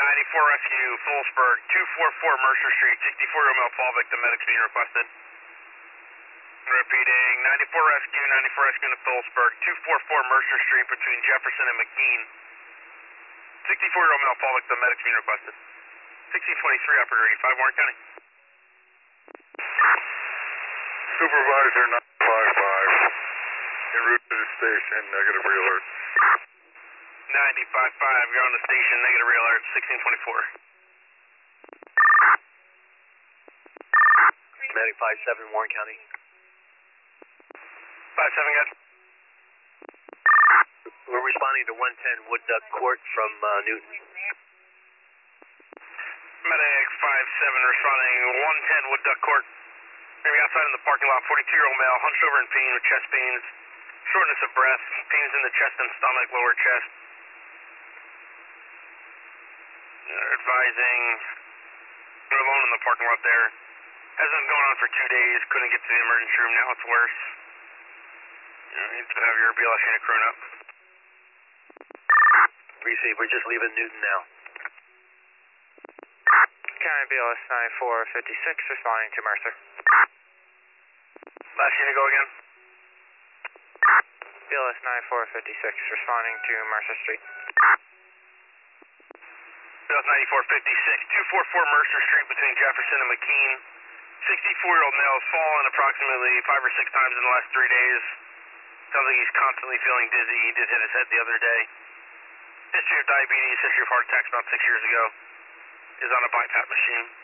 94 Rescue, Phillipsburg, 244 Mercer Street, 64-year-old male fall victim, medics being requested. Repeating, 94 Rescue, 94 Rescue in Phillipsburg, 244 Mercer Street between Jefferson and McKean. 64-year-old male fall victim, medics being requested. 1623, operator 85, Warren County. Supervisor 955, en route to the station, negative re-alert. 95.5, you're on the station, negative re-alert, 1624. Medic 5-7, Warren County. 5-7, guys. We're responding to 110 Wood Duck Court from Newton. Medic 5-7 responding, 110 Wood Duck Court. Maybe outside in the parking lot, 42-year-old male, hunched over in pain with chest pains, shortness of breath, pains in the chest and stomach, lower chest. Advising, we're alone in the parking lot there. Has been going on for 2 days, couldn't get to the emergency room, now it's worse. You need to have your BLS unit crewing up. Receive, we're just leaving Newton now. County BLS 9456 responding to Mercer. Last unit go again. BLS 9456 responding to Mercer Street. BLS 9456, 244 Mercer Street between Jefferson and McKean. 64-year-old male has fallen approximately 5 or 6 times in the last 3 days. Sounds like he's constantly feeling dizzy. He did hit his head the other day. History of diabetes, history of heart attacks about 6 years ago. Is on a BiPAP machine.